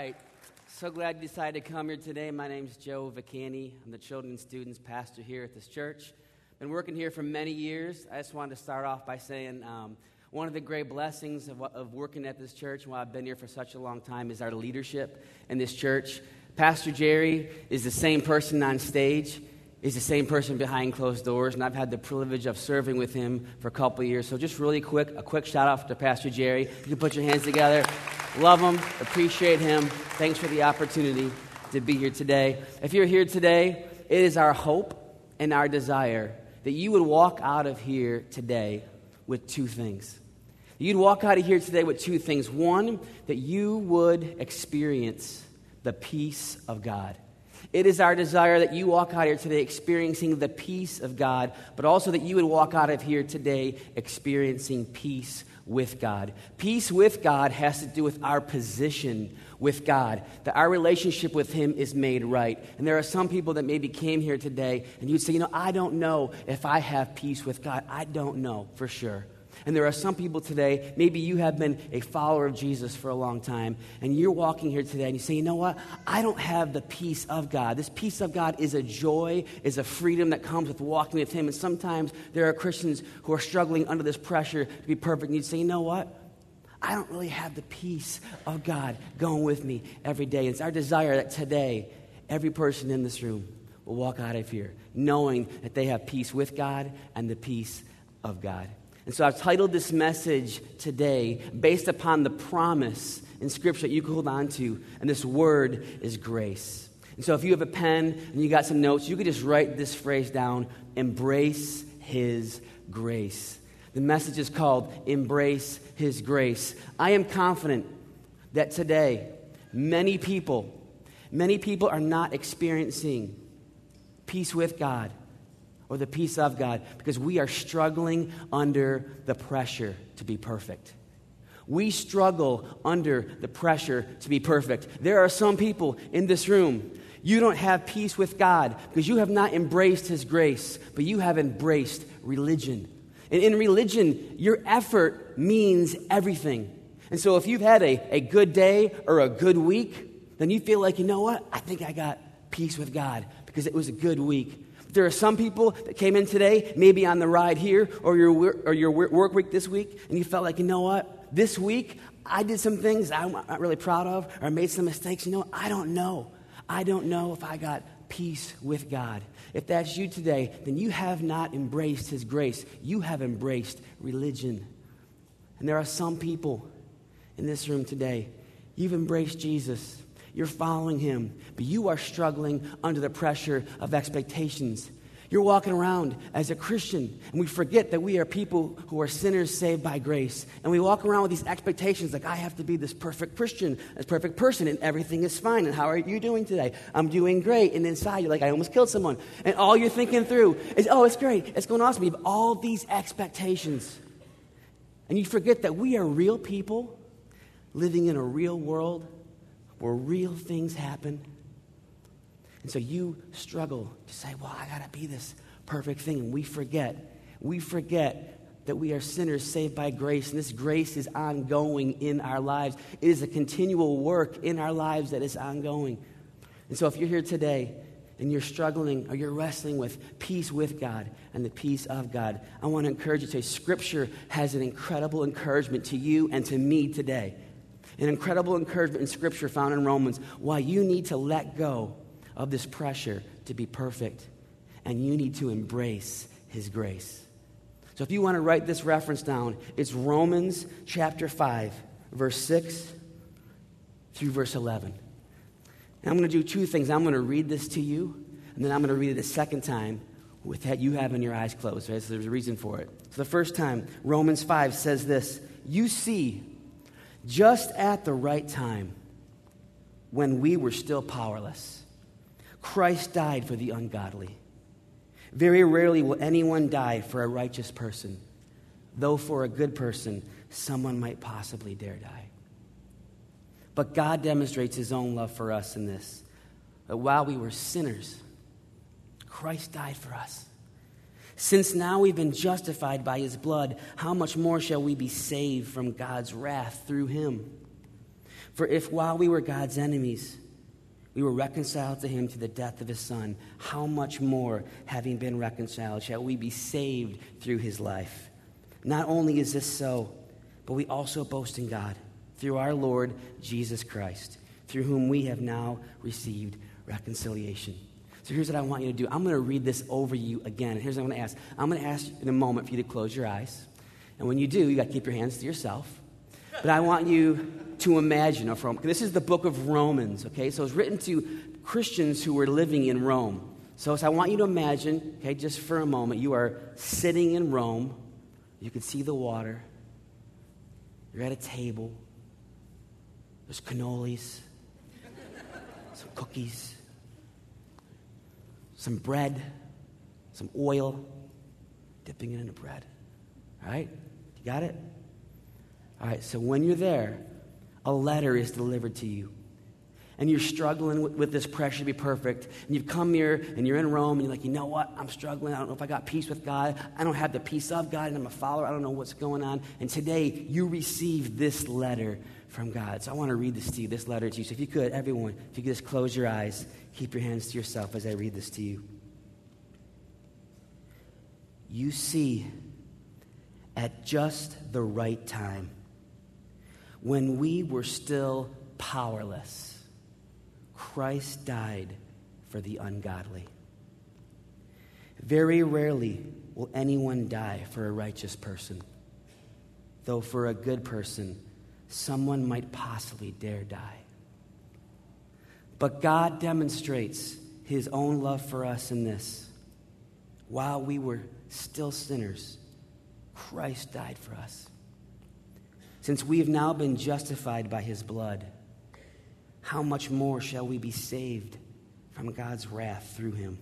right. So glad you decided to come here today. My name's Joe Vacani. I'm the children's students pastor here at this church. Been working here for many years. I just wanted to start off by saying one of the great blessings of working at this church, while I've been here for such a long time, is our leadership in this church. Pastor Jerry is the same person on stage. He's the same person behind closed doors, and I've had the privilege of serving with him for a couple of years. So just really quick, a quick shout-out to Pastor Jerry. You can put your hands together. Love him, appreciate him. Thanks for the opportunity to be here today. If you're here today, it is our hope and our desire that you would walk out of here today with two things. You'd walk out of here today with two things. One, that you would experience the peace of God. It is our desire that you walk out here today experiencing the peace of God, but also that you would walk out of here today experiencing peace with God. Peace with God has to do with our position with God, that our relationship with Him is made right. And there are some people that maybe came here today and you'd say, I don't know if I have peace with God. I don't know for sure. And there are some people today, maybe you have been a follower of Jesus for a long time, and you're walking here today and you say, you know what? I don't have the peace of God. This peace of God is a joy, is a freedom that comes with walking with Him. And sometimes there are Christians who are struggling under this pressure to be perfect, and you'd say, you know what? I don't really have the peace of God going with me every day. It's our desire that today, every person in this room will walk out of here knowing that they have peace with God and the peace of God. And so I've titled this message today based upon the promise in Scripture that you can hold on to, and this word is grace. And so if you have a pen and you got some notes, you could just write this phrase down: embrace His grace. The message is called Embrace His Grace. I am confident that today many people are not experiencing peace with God or the peace of God because we are struggling under the pressure to be perfect. We struggle under the pressure to be perfect. There are some people in this room, you don't have peace with God because you have not embraced His grace, but you have embraced religion. And in religion, your effort means everything. And so if you've had a good day or a good week, then you feel like, you know what? I think I got peace with God because it was a good week. There are some people that came in today, maybe on the ride here or your work week this week, and you felt like, you know what? This week, I did some things I'm not really proud of, or I made some mistakes. I don't know. I don't know if I got peace with God. If that's you today, then you have not embraced His grace. You have embraced religion. And there are some people in this room today, you've embraced Jesus. You're following Him, but you are struggling under the pressure of expectations. You're walking around as a Christian, and we forget that we are people who are sinners saved by grace. And we walk around with these expectations like, I have to be this perfect Christian, this perfect person, and everything is fine. And how are you doing today? I'm doing great. And inside, you're like, I almost killed someone. And all you're thinking through is, oh, it's great. It's going awesome. You have all these expectations. And you forget that we are real people living in a real world where real things happen. And so you struggle to say, well, I got to be this perfect thing. And we forget that we are sinners saved by grace. And this grace is ongoing in our lives. It is a continual work in our lives that is ongoing. And so if you're here today and you're struggling or you're wrestling with peace with God and the peace of God, I want to encourage you to say, Scripture has an incredible encouragement to you and to me today. An incredible encouragement in Scripture found in Romans, why you need to let go of this pressure to be perfect, and you need to embrace His grace. So if you want to write this reference down, it's Romans chapter 5, verse 6 through verse 11. And I'm going to do two things. I'm going to read this to you, and then I'm going to read it a second time with that you having your eyes closed. Right? So there's a reason for it. So the first time, Romans 5 says this: you see, just at the right time, when we were still powerless, Christ died for the ungodly. Very rarely will anyone die for a righteous person, though for a good person, someone might possibly dare die. But God demonstrates His own love for us in this, that while we were sinners, Christ died for us. Since now we've been justified by His blood, how much more shall we be saved from God's wrath through Him? For if while we were God's enemies, we were reconciled to him through the death of his Son, how much more, having been reconciled, shall we be saved through his life? Not only is this so, but we also boast in God through our Lord Jesus Christ, through whom we have now received reconciliation. So here's what I want you to do. I'm going to read this over you again. And here's what I'm going to ask. I'm going to ask in a moment for you to close your eyes. And when you do, you got to keep your hands to yourself. But I want you to imagine, this is the book of Romans, okay? So it's written to Christians who were living in Rome. So I want you to imagine, okay, just for a moment, you are sitting in Rome. You can see the water. You're at a table. There's cannolis, some cookies, some bread, some oil, dipping it into bread. All right? You got it? All right, so when you're there, a letter is delivered to you. And you're struggling with this pressure to be perfect. And you've come here, and you're in Rome, and you're like, you know what? I'm struggling. I don't know if I got peace with God. I don't have the peace of God, and I'm a follower. I don't know what's going on. And today, you receive this letter from God. So I want to read this to you, this letter to you. So if you could, everyone, if you could just close your eyes, keep your hands to yourself as I read this to you. You see, at just the right time, when we were still powerless, Christ died for the ungodly. Very rarely will anyone die for a righteous person, though for a good person, someone might possibly dare die. But God demonstrates his own love for us in this. While we were still sinners, Christ died for us. Since we have now been justified by his blood, how much more shall we be saved from God's wrath through him?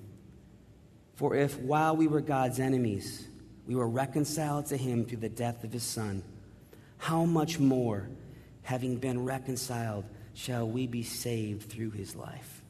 For if while we were God's enemies, we were reconciled to him through the death of his Son, how much more, having been reconciled, shall we be saved through his life?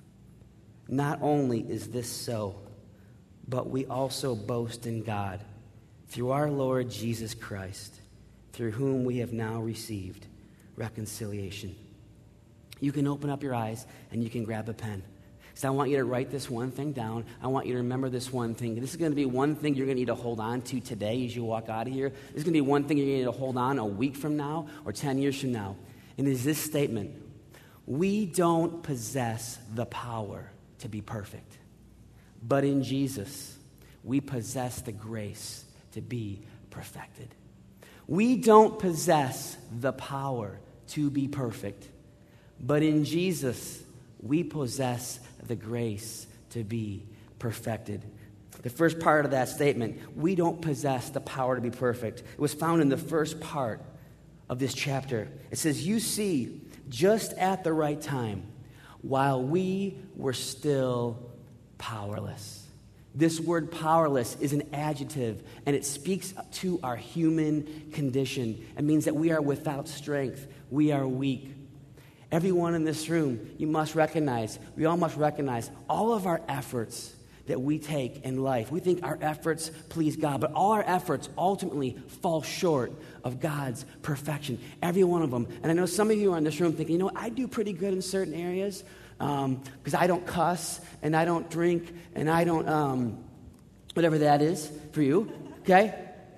Not only is this so, but we also boast in God through our Lord Jesus Christ, through whom we have now received reconciliation. You can open up your eyes and you can grab a pen. So I want you to write this one thing down. I want you to remember this one thing. This is going to be one thing you're going to need to hold on to today as you walk out of here. This is going to be one thing you're going to need to hold on a week from now or 10 years from now. And it is this statement: we don't possess the power to be perfect, but in Jesus, we possess the grace to be perfected. We don't possess the power to be perfect, but in Jesus, we possess the grace to be perfected. The first part of that statement, we don't possess the power to be perfect, it was found in the first part of this chapter. It says, you see, just at the right time, while we were still powerless. This word powerless is an adjective, and it speaks to our human condition. It means that we are without strength. We are weak. Everyone in this room, we all must recognize all of our efforts that we take in life. We think our efforts please God, but all our efforts ultimately fall short of God's perfection. Every one of them. And I know some of you are in this room thinking, you know, I do pretty good in certain areas because I don't cuss and I don't drink and I don't, whatever that is for you, okay?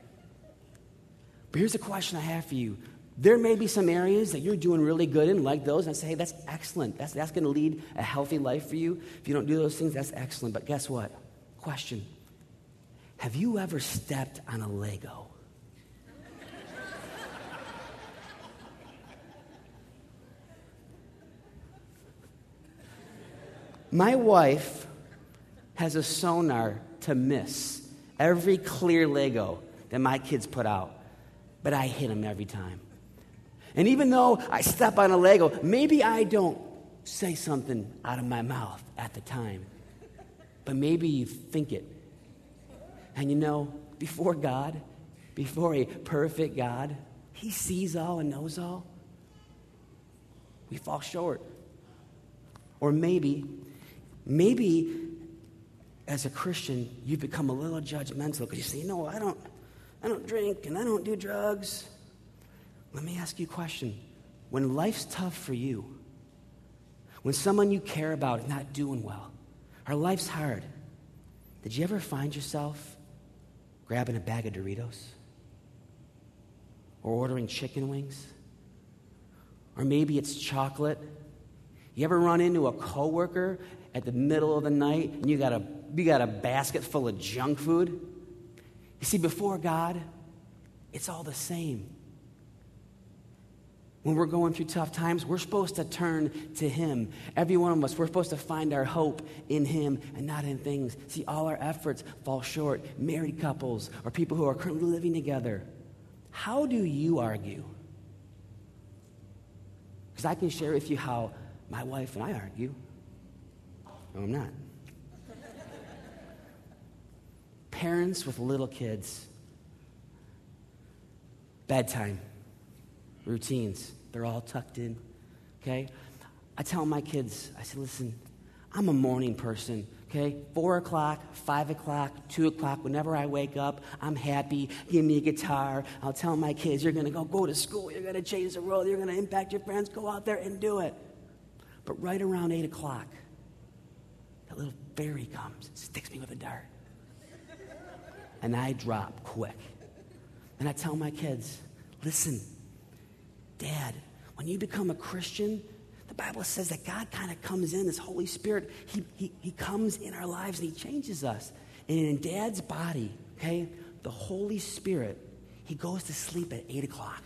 But here's the question I have for you. There may be some areas that you're doing really good in, like those, and I say, hey, that's excellent. That's going to lead a healthy life for you. If you don't do those things, that's excellent. But guess what? Question. Have you ever stepped on a Lego? My wife has a sonar to miss every clear Lego that my kids put out, but I hit them every time. And even though I step on a Lego, maybe I don't say something out of my mouth at the time, but maybe you think it. And you know, before God, before a perfect God, He sees all and knows all. We fall short. Or maybe as a Christian, you become a little judgmental because you say, you know, I don't drink and I don't do drugs. Let me ask you a question. when life's tough for you, when someone you care about is not doing well, or life's hard, did you ever find yourself grabbing a bag of Doritos? Or ordering chicken wings? Or maybe it's chocolate. You ever run into a coworker at the middle of the night and you got a basket full of junk food? You see, before God, it's all the same. When we're going through tough times, we're supposed to turn to Him. Every one of us, we're supposed to find our hope in Him and not in things. See, all our efforts fall short. Married couples or people who are currently living together. How do you argue? Because I can share with you how my wife and I argue. No, I'm not. Parents with little kids. Bedtime. Routines. They're all tucked in. Okay? I tell my kids, I say, listen, I'm a morning person. Okay, 4 o'clock, 5 o'clock, 2 o'clock, whenever I wake up, I'm happy. Give me a guitar. I'll tell my kids, you're going to go to school. You're going to change the world. You're going to impact your friends. Go out there and do it. But right around 8 o'clock, that little fairy comes and sticks me with a dart. And I drop quick. And I tell my kids, listen, Dad, when you become a Christian, the Bible says that God kind of comes in, this Holy Spirit, he comes in our lives and He changes us. And in Dad's body, okay, the Holy Spirit, He goes to sleep at 8 o'clock.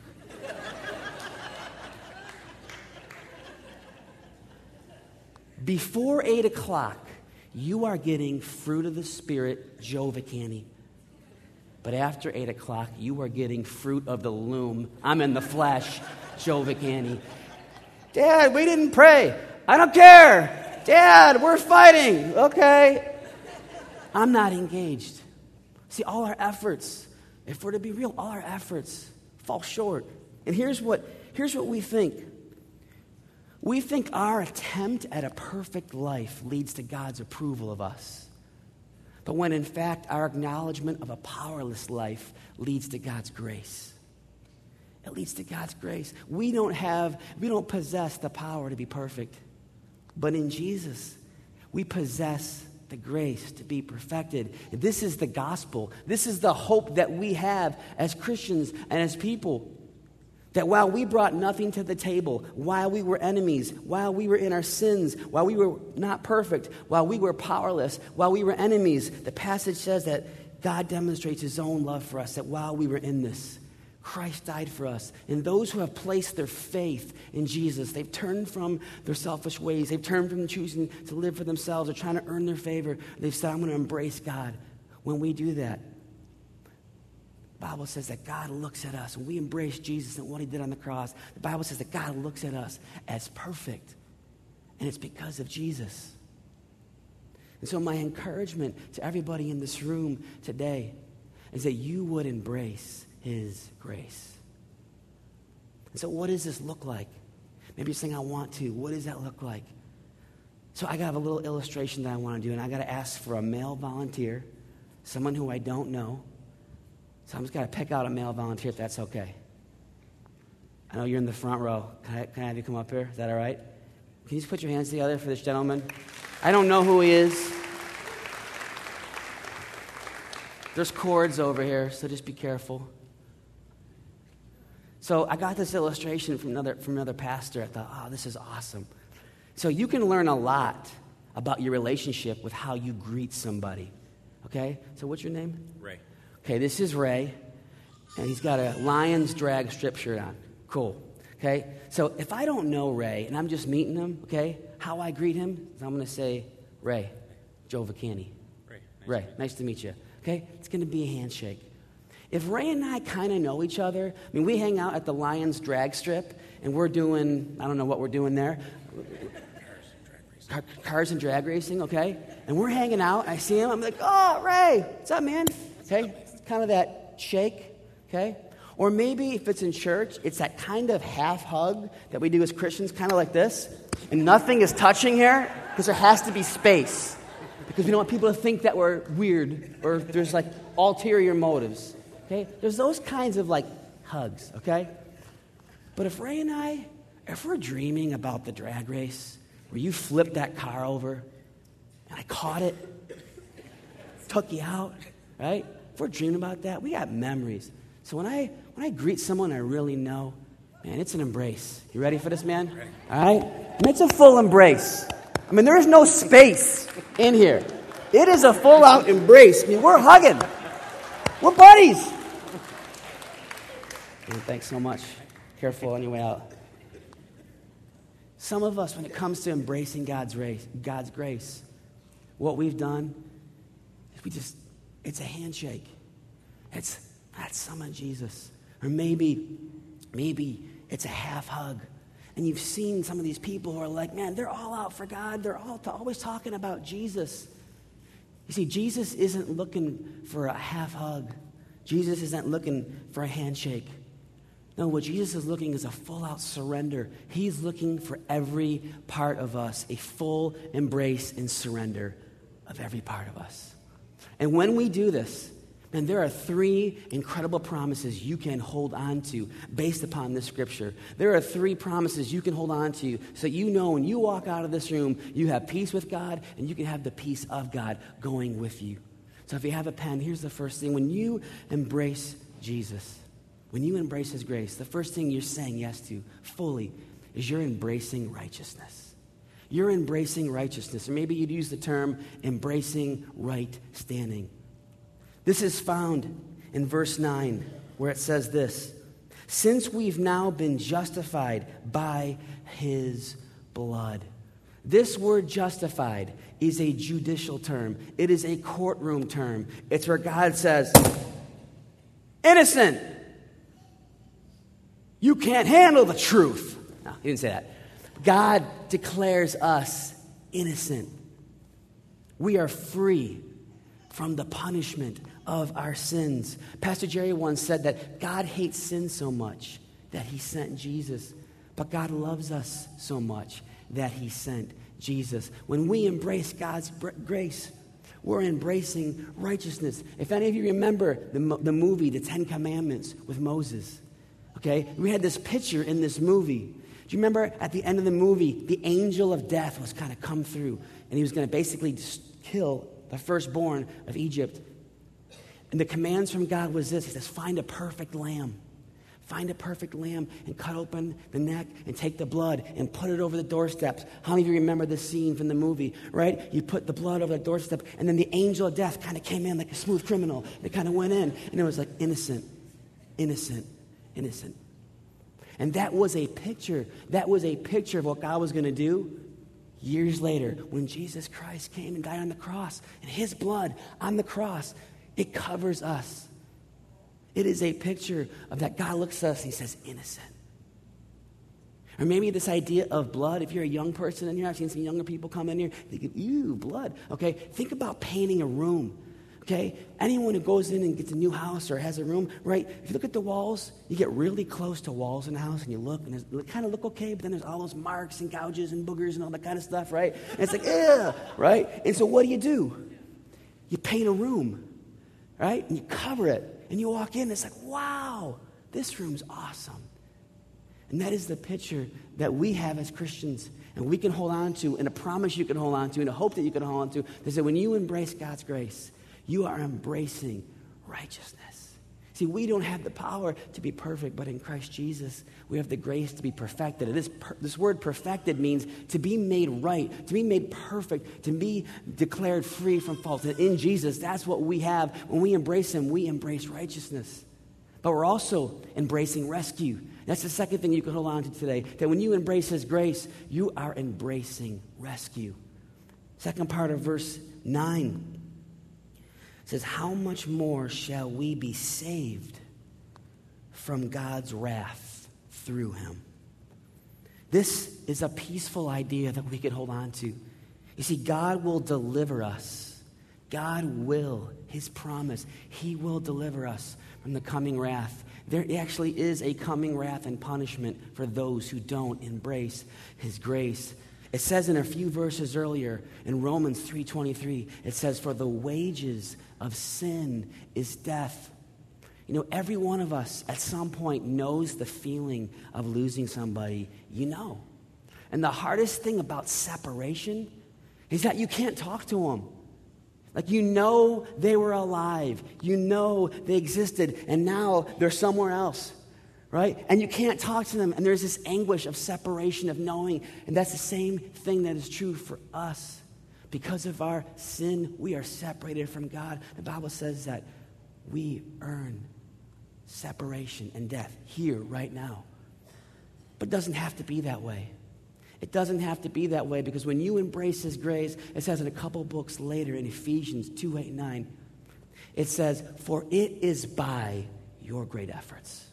Before 8 o'clock, you are getting fruit of the Spirit, Joe Vicani. But after 8 o'clock, you are getting fruit of the loom. I'm in the flesh, Joe Vicani. Dad, we didn't pray. I don't care. Dad, we're fighting. Okay. I'm not engaged. See, all our efforts, if we're to be real, all our efforts fall short. And here's what we think. We think our attempt at a perfect life leads to God's approval of us. But when in fact our acknowledgement of a powerless life leads to God's grace. It leads to God's grace. We don't possess the power to be perfect. But in Jesus, we possess the grace to be perfected. This is the gospel. This is the hope that we have as Christians and as people. That while we brought nothing to the table, while we were enemies, while we were in our sins, while we were not perfect, while we were powerless, while we were enemies, the passage says that God demonstrates His own love for us, that while we were in this, Christ died for us. And those who have placed their faith in Jesus, they've turned from their selfish ways. They've turned from choosing to live for themselves or trying to earn their favor. They've said, I'm going to embrace God. When we do that, the Bible says that God looks at us. When we embrace Jesus and what He did on the cross, the Bible says that God looks at us as perfect. And it's because of Jesus. And so my encouragement to everybody in this room today is that you would embrace His grace. And so what does this look like? Maybe you're saying, I want to. What does that look like? So I got a little illustration that I want to do, and I got to ask for a male volunteer, someone who I don't know. So I'm just going to pick out a male volunteer if that's okay. I know you're in the front row. Can I have you come up here? Is that all right? Can you just put your hands together for this gentleman? I don't know who he is. There's cords over here, so just be careful. So I got this illustration from another pastor. I thought, oh, this is awesome. So you can learn a lot about your relationship with how you greet somebody. Okay? So what's your name? Ray. Okay, this is Ray, and he's got a Lions drag strip shirt on. Cool. Okay? So if I don't know Ray, and I'm just meeting him, okay, how I greet him is I'm going to say, Ray, Joe Vicani. Ray, nice to meet you. Okay? It's going to be a handshake. If Ray and I kind of know each other, I mean, we hang out at the Lions drag strip, and we're doing, I don't know what we're doing there. Cars and drag racing, okay? And we're hanging out. I see him. I'm like, oh, Ray, what's up, man? Okay? It's kind of that shake, okay? Or maybe if it's in church, it's that kind of half hug that we do as Christians, kind of like this. And nothing is touching here because there has to be space. Because we don't want people to think that we're weird or there's like ulterior motives. Okay? There's those kinds of like hugs, okay? But if Ray and I if we're dreaming about the drag race where you flipped that car over and I caught it, took you out, right? If we're dreaming about that, we got memories. So when I greet someone I really know, man, it's an embrace. You ready for this, man? All right? I mean, it's a full embrace. I mean, there is no space in here. It is a full-out embrace. I mean, we're hugging. We're buddies. Man, thanks so much. Careful on your way out. Some of us, when it comes to embracing God's grace, what we've done is it's a handshake. That's some of Jesus. Or maybe it's a half hug. And you've seen some of these people who are like, man, they're all out for God. They're always talking about Jesus. You see, Jesus isn't looking for a half hug. Jesus isn't looking for a handshake. No, what Jesus is looking is a full-out surrender. He's looking for every part of us, a full embrace and surrender of every part of us. And when we do this, and there are 3 incredible promises you can hold on to based upon this scripture. There are 3 promises you can hold on to so you know when you walk out of this room, you have peace with God and you can have the peace of God going with you. So if you have a pen, here's the first thing. When you embrace Jesus, when you embrace his grace, the first thing you're saying yes to fully is you're embracing righteousness. You're embracing righteousness. Or maybe you'd use the term embracing right standing. This is found in verse 9, where it says this: since we've now been justified by his blood. This word justified is a judicial term. It is a courtroom term. It's where God says, innocent. You can't handle the truth. No, he didn't say that. God declares us innocent. We are free from the punishment of our sins. Pastor Jerry once said that God hates sin so much that he sent Jesus. But God loves us so much that he sent Jesus. When we embrace God's grace, we're embracing righteousness. If any of you remember the movie, The 10 Commandments with Moses, okay? We had this picture in this movie. Do you remember at the end of the movie, the angel of death was kind of come through, and he was going to basically just kill the firstborn of Egypt. And the commands from God was this. He says, find a perfect lamb. Find a perfect lamb and cut open the neck and take the blood and put it over the doorsteps. How many of you remember this scene from the movie, right? You put the blood over the doorstep, and then the angel of death kind of came in like a smooth criminal. It kind of went in, and it was like innocent, innocent, innocent. And that was a picture. That was a picture of what God was going to do years later when Jesus Christ came and died on the cross. And his blood on the cross, it covers us. It is a picture of that God looks at us and he says, innocent. Or maybe this idea of blood, if you're a young person in here, I've seen some younger people come in here, they go, ew, blood. Okay, think about painting a room. Okay, anyone who goes in and gets a new house or has a room, right? If you look at the walls, you get really close to walls in the house and you look and they kind of look okay, but then there's all those marks and gouges and boogers and all that kind of stuff, right? And it's like, ew, right? And so what do? You paint a room, right? And you cover it. And you walk in, and it's like, wow, this room's awesome. And that is the picture that we have as Christians, and we can hold on to, and a promise you can hold on to, and a hope that you can hold on to, is that when you embrace God's grace, you are embracing righteousness. See, we don't have the power to be perfect, but in Christ Jesus, we have the grace to be perfected. And this word perfected means to be made right, to be made perfect, to be declared free from fault. And in Jesus, that's what we have. When we embrace him, we embrace righteousness. But we're also embracing rescue. That's the second thing you can hold on to today, that when you embrace his grace, you are embracing rescue. Second part of verse 9. It says, how much more shall we be saved from God's wrath through him? This is a peaceful idea that we can hold on to. You see, God will deliver us. God will, his promise, he will deliver us from the coming wrath. There actually is a coming wrath and punishment for those who don't embrace his grace. It says in a few verses earlier in Romans 3:23, it says, for the wages of sin is death. Every one of us at some point knows the feeling of losing somebody you know. And the hardest thing about separation is that you can't talk to them. Like, they were alive. They existed, and now they're somewhere else, right? And you can't talk to them, and there's this anguish of separation, of knowing, and that's the same thing that is true for us. Because of our sin, we are separated from God. The Bible says that we earn separation and death here, right now. But it doesn't have to be that way. It doesn't have to be that way, because when you embrace His grace, it says in a couple books later in Ephesians 2:8-9, it says, "For it is by your great efforts."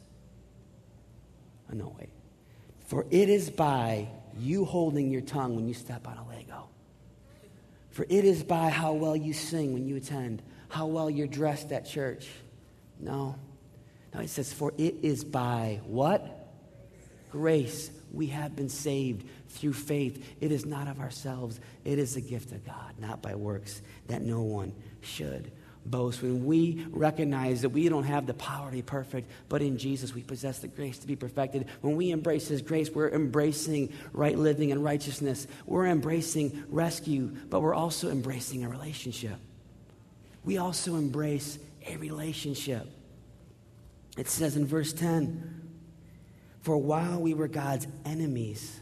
Oh, no, wait. "For it is by you holding your tongue when you step on a Lego. For it is by how well you sing when you attend, how well you're dressed at church." No, it says, "For it is by" what? Grace. We have been saved through faith. It is not of ourselves. It is the gift of God, not by works, that no one should boast. When we recognize that we don't have the power to be perfect, but in Jesus we possess the grace to be perfected. When we embrace His grace, we're embracing right living and righteousness. We're embracing rescue, but we're also embracing a relationship. We also embrace a relationship. It says in verse 10, "For while we were God's enemies,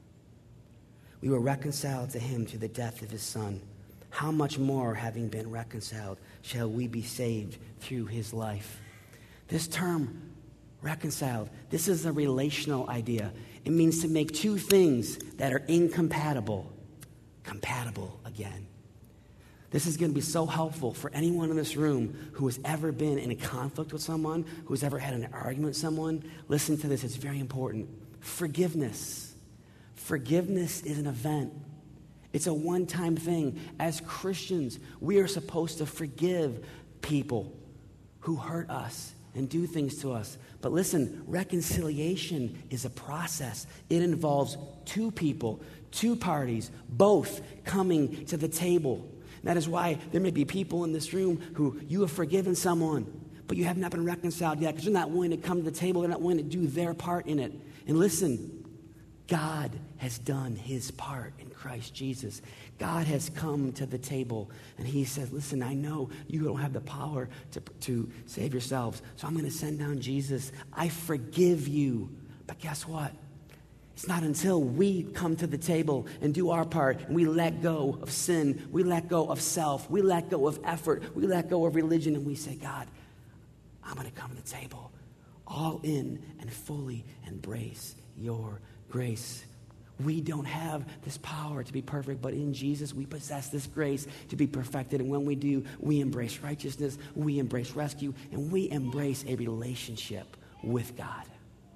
we were reconciled to Him through the death of His Son. How much more, having been reconciled, shall we be saved through His life?" This term, reconciled, this is a relational idea. It means to make two things that are incompatible compatible again. This is going to be so helpful for anyone in this room who has ever been in a conflict with someone, who has ever had an argument with someone. Listen to this, it's very important. Forgiveness. Forgiveness is an event. It's a one-time thing. As Christians, we are supposed to forgive people who hurt us and do things to us. But listen, reconciliation is a process. It involves two people, two parties, both coming to the table. That is why there may be people in this room who you have forgiven someone, but you have not been reconciled yet because they're not willing to come to the table. They're not willing to do their part in it. And listen, God has done His part in Christ Jesus. God has come to the table, and He says, listen, I know you don't have the power to save yourselves, so I'm going to send down Jesus. I forgive you. But guess what? It's not until we come to the table and do our part and we let go of sin, we let go of self, we let go of effort, we let go of religion, and we say, God, I'm going to come to the table all in and fully embrace your grace. We don't have this power to be perfect, but in Jesus we possess this grace to be perfected. And when we do, we embrace righteousness, we embrace rescue, and we embrace a relationship with God.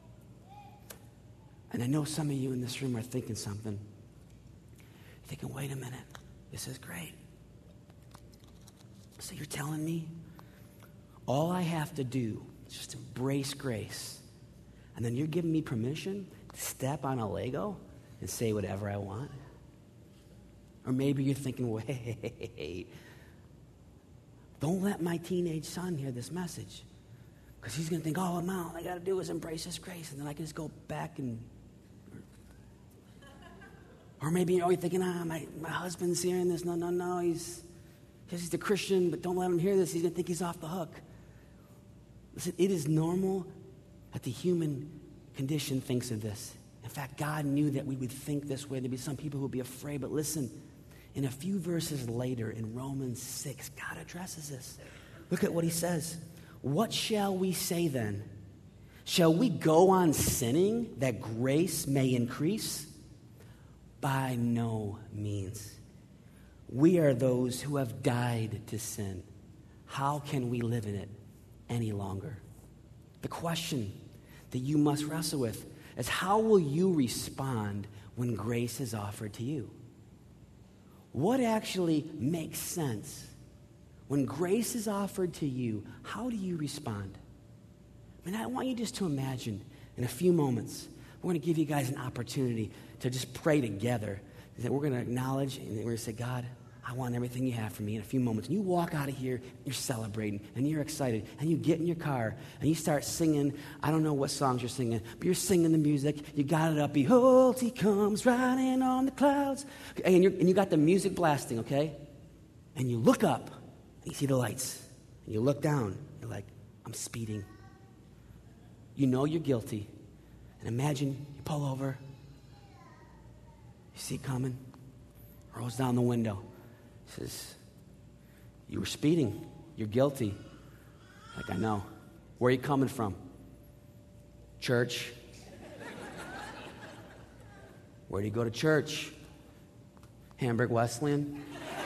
And I know some of you in this room are thinking something. You're thinking, wait a minute, this is great. So you're telling me all I have to do is just embrace grace, and then you're giving me permission to step on a Lego and say whatever I want? Or maybe you're thinking, wait, don't let my teenage son hear this message, because he's going to think, oh, no, all I got to do is embrace His grace, and then I can just go back and... Or maybe you're thinking, my husband's hearing this. No, he's a Christian, but don't let him hear this. He's going to think he's off the hook. Listen, it is normal that the human condition thinks of this. In fact, God knew that we would think this way. There'd be some people who would be afraid. But listen, in a few verses later in Romans 6, God addresses this. Look at what He says. What shall we say then? Shall we go on sinning that grace may increase? By no means. We are those who have died to sin. How can we live in it any longer? The question that you must wrestle with is, how will you respond when grace is offered to you? What actually makes sense? When grace is offered to you, how do you respond? I mean, I want you just to imagine in a few moments, we're going to give you guys an opportunity to just pray together. That we're going to acknowledge and we're going to say, God, I want everything you have for me in a few moments. And you walk out of here, you're celebrating, and you're excited. And you get in your car, and you start singing. I don't know what songs you're singing, but you're singing the music. You got it up. Behold, he comes riding on the clouds. And you got the music blasting, okay? And you look up, and you see the lights. And you look down. You're like, I'm speeding. You know you're guilty. And imagine you pull over. You see it coming. Rolls down the window. Says, you were speeding. You're guilty. Like, I know. Where are you coming from? Church. Where do you go to church? Hamburg Wesleyan.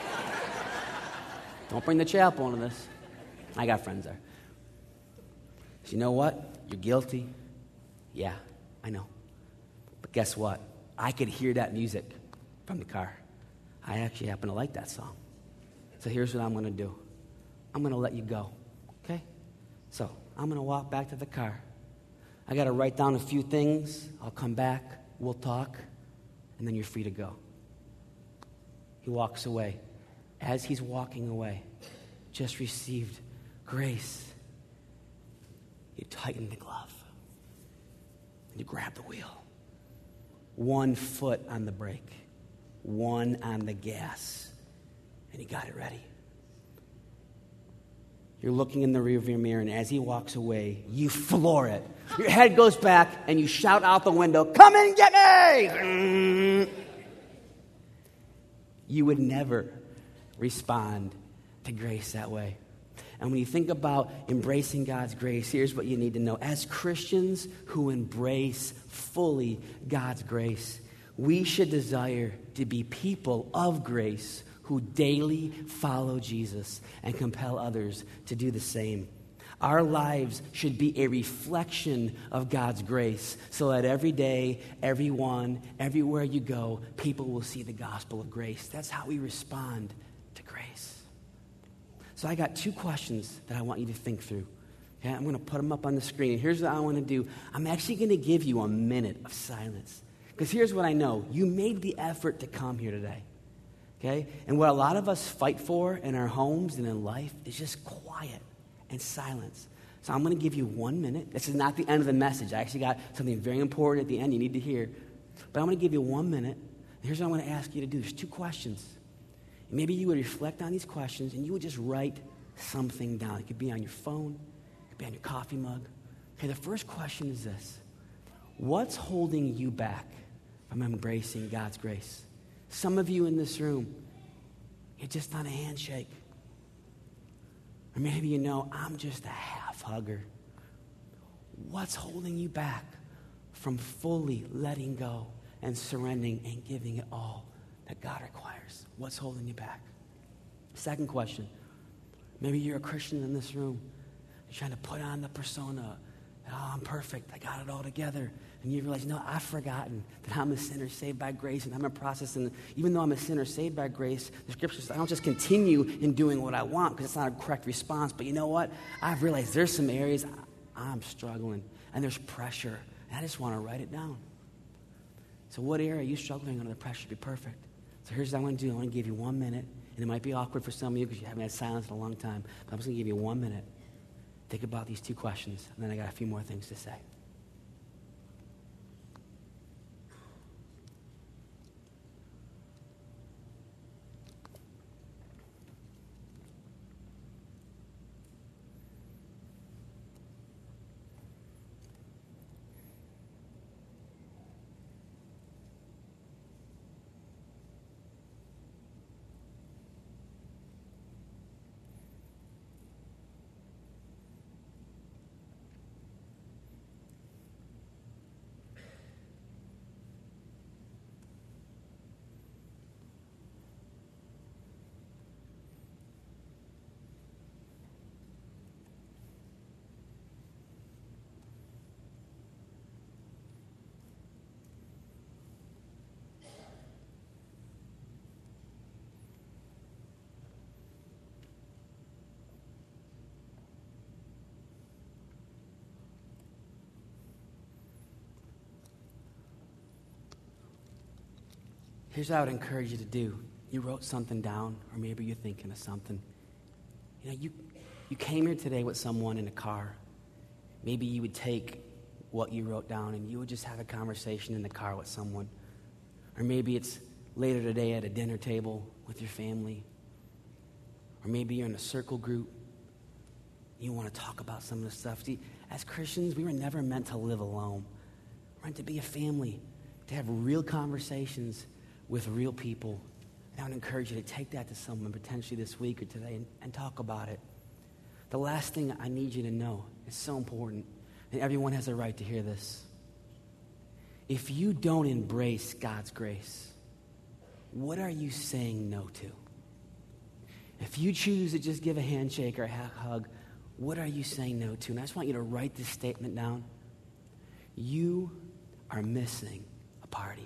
Don't bring the chapel into this. I got friends there. So you know what? You're guilty. Yeah, I know. But guess what? I could hear that music from the car. I actually happen to like that song. So here's what I'm going to do. I'm going to let you go, okay? So I'm going to walk back to the car. I got to write down a few things. I'll come back. We'll talk. And then you're free to go. He walks away. As he's walking away, just received grace. You tighten the glove. And you grab the wheel. 1 foot on the brake. 1 on the gas. And he got it ready. You're looking in the rearview mirror, and as he walks away, you floor it. Your head goes back, and you shout out the window, "Come and get me!" You would never respond to grace that way. And when you think about embracing God's grace, here's what you need to know. As Christians who embrace fully God's grace, we should desire to be people of grace who daily follow Jesus and compel others to do the same. Our lives should be a reflection of God's grace so that every day, everyone, everywhere you go, people will see the gospel of grace. That's how we respond to grace. So I got 2 questions that I want you to think through. Okay, I'm going to put them up on the screen. Here's what I want to do. I'm actually going to give you a minute of silence. Because here's what I know. You made the effort to come here today. Okay? And what a lot of us fight for in our homes and in life is just quiet and silence. So I'm going to give you 1 minute. This is not the end of the message. I actually got something very important at the end you need to hear. But I'm going to give you 1 minute. And here's what I want to ask you to do. There's 2 questions. And maybe you would reflect on these questions and you would just write something down. It could be on your phone. It could be on your coffee mug. Okay, the first question is this. What's holding you back from embracing God's grace? Some of you in this room, you're just on a handshake. Or maybe you know, I'm just a half hugger. What's holding you back from fully letting go and surrendering and giving it all that God requires? What's holding you back? Second question. Maybe you're a Christian in this room. You're trying to put on the persona. Oh, I'm perfect. I got it all together. And you realize, no, I've forgotten that I'm a sinner saved by grace, and I'm in a process. And even though I'm a sinner saved by grace, the scripture says I don't just continue in doing what I want because it's not a correct response. But you know what? I've realized there's some areas I'm struggling, and there's pressure. And I just want to write it down. So what area are you struggling under the pressure to be perfect? So here's what I want to do. I want to give you 1 minute. And it might be awkward for some of you because you haven't had silence in a long time. But I'm just going to give you 1 minute. Think about these 2 questions, and then I got a few more things to say. Here's what I would encourage you to do. you wrote something down, or maybe you're thinking of something. You came here today with someone in a car. Maybe you would take what you wrote down and you would just have a conversation in the car with someone. Or maybe it's later today at a dinner table with your family. Or maybe you're in a circle group. You want to talk about some of the stuff. See, as Christians, we were never meant to live alone. We're meant to be a family, to have real conversations with real people. And I would encourage you to take that to someone potentially this week or today and talk about it. The last thing I need you to know is so important, and everyone has a right to hear this. If you don't embrace God's grace, what are you saying no to? If you choose to just give a handshake or a hug, what are you saying no to? And I just want you to write this statement down. You are missing a party.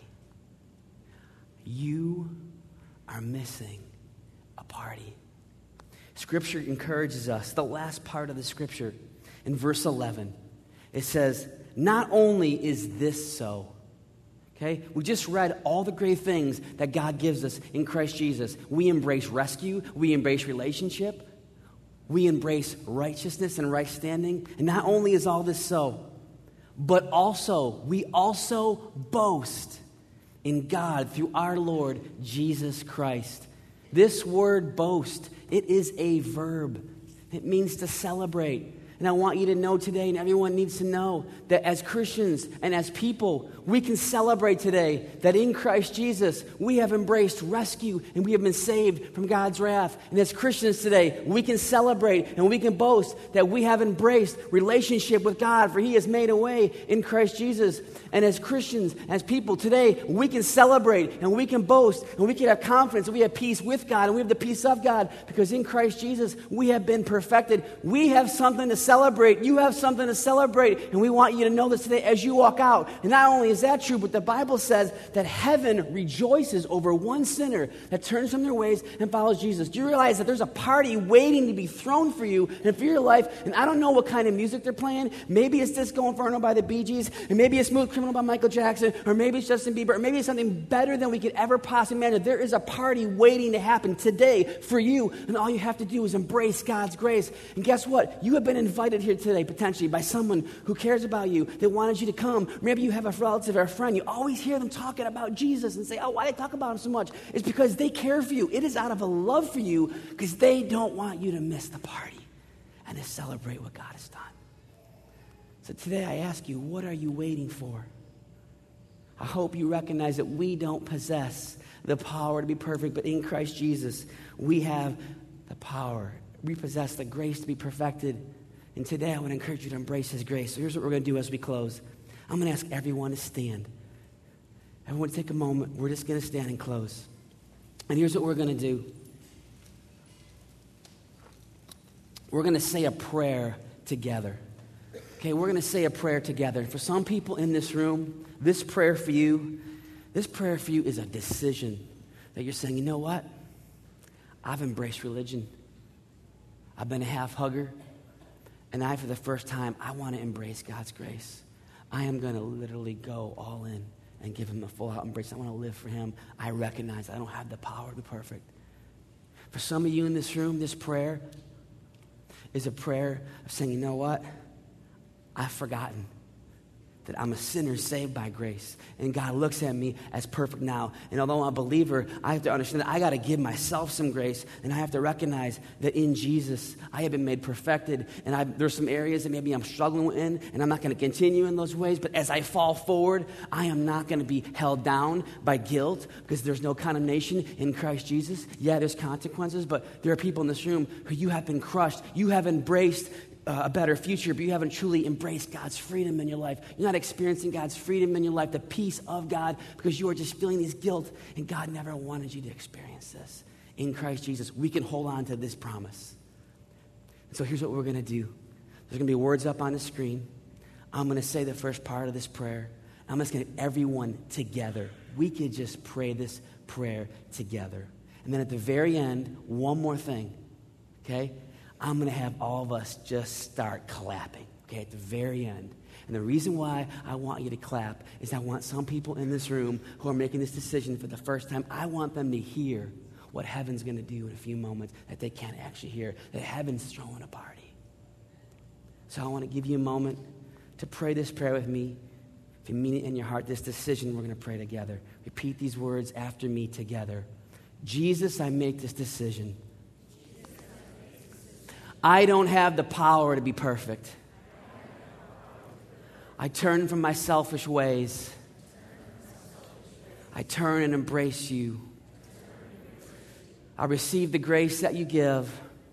You are missing a party. Scripture encourages us. The last part of the scripture, in verse 11, it says, not only is this so, okay? We just read all the great things that God gives us in Christ Jesus. We embrace rescue. We embrace relationship. We embrace righteousness and right standing. And not only is all this so, but also, we also boast in God through our Lord Jesus Christ. This word boast, it is a verb. It means to celebrate. And I want you to know today, and everyone needs to know, that as Christians and as people, we can celebrate today that in Christ Jesus, we have embraced rescue and we have been saved from God's wrath. And as Christians today, we can celebrate and we can boast that we have embraced relationship with God, for He has made a way in Christ Jesus. And as Christians, as people today, we can celebrate and we can boast and we can have confidence and we have peace with God and we have the peace of God because in Christ Jesus, we have been perfected. We have something to celebrate. You have something to celebrate. And we want you to know this today as you walk out. And not only is that true, but the Bible says that heaven rejoices over one sinner that turns from their ways and follows Jesus. Do you realize that there's a party waiting to be thrown for you and for your life? And I don't know what kind of music they're playing. Maybe it's Disco Inferno by the Bee Gees, and maybe it's Smooth Criminal by Michael Jackson, or maybe it's Justin Bieber, or maybe it's something better than we could ever possibly imagine. There is a party waiting to happen today for you, and all you have to do is embrace God's grace. And guess what? You have been invited here today, potentially, by someone who cares about you, that wanted you to come. Maybe you have a relative or a friend. You always hear them talking about Jesus and say, oh, why do they talk about him so much? It's because they care for you. It is out of a love for you because they don't want you to miss the party and to celebrate what God has done. So today I ask you, what are you waiting for? I hope you recognize that we don't possess the power to be perfect, but in Christ Jesus, we have the power. We possess the grace to be perfected. And today I would encourage you to embrace His grace. So here's what we're going to do as we close. I'm going to ask everyone to stand. Everyone take a moment. We're just going to stand and close. And here's what we're going to do. We're going to say a prayer together. Okay, we're going to say a prayer together. For some people in this room, this prayer for you is a decision that you're saying, you know what? I've embraced religion. I've been a half-hugger. And for the first time, I want to embrace God's grace. I am going to literally go all in and give Him the full-out embrace. I want to live for Him. I recognize I don't have the power to be perfect. For some of you in this room, this prayer is a prayer of saying, you know what? I've forgotten that I'm a sinner saved by grace. And God looks at me as perfect now. And although I'm a believer, I have to understand that I got to give myself some grace. And I have to recognize that in Jesus, I have been made perfected. And there's some areas that maybe I'm struggling in, and I'm not going to continue in those ways. But as I fall forward, I am not going to be held down by guilt because there's no condemnation in Christ Jesus. Yeah, there's consequences, but there are people in this room who you have been crushed. You have embraced a better future, but you haven't truly embraced God's freedom in your life. You're not experiencing God's freedom in your life, the peace of God, because you are just feeling this guilt, and God never wanted you to experience this. In Christ Jesus, we can hold on to this promise. So here's what we're going to do. There's going to be words up on the screen. I'm going to say the first part of this prayer. I'm just going to get everyone together. We could just pray this prayer together. And then at the very end, one more thing, okay? I'm going to have all of us just start clapping, okay, at the very end. And the reason why I want you to clap is I want some people in this room who are making this decision for the first time, I want them to hear what heaven's going to do in a few moments that they can't actually hear, that heaven's throwing a party. So I want to give you a moment to pray this prayer with me. If you mean it in your heart, this decision we're going to pray together. Repeat these words after me together. Jesus, I make this decision. I don't have the power to be perfect. I turn from my selfish ways. I turn and embrace you. I receive the grace that you give.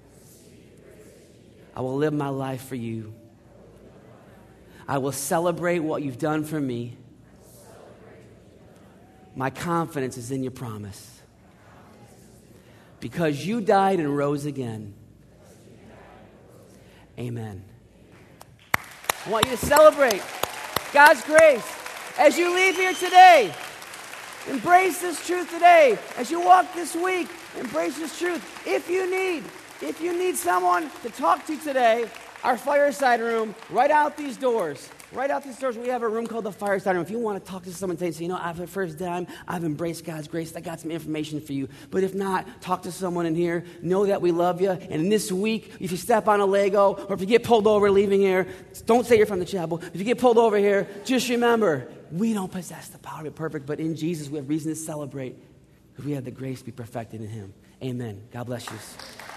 I will live my life for you. I will celebrate what you've done for me. My confidence is in your promise. Because you died and rose again. Amen. I want you to celebrate God's grace. As you leave here today, embrace this truth today. As you walk this week, embrace this truth. If you need someone to talk to today, our fireside room, right out these doors, we have a room called the fireside room. If you want to talk to someone today, say, I've the first time I've embraced God's grace, I got some information for you. But if not, talk to someone in here. Know that we love you. And this week, if you step on a Lego or if you get pulled over leaving here, don't say you're from the chapel. If you get pulled over here, just remember, we don't possess the power to be perfect, but in Jesus we have reason to celebrate because we have the grace to be perfected in him. Amen. God bless you.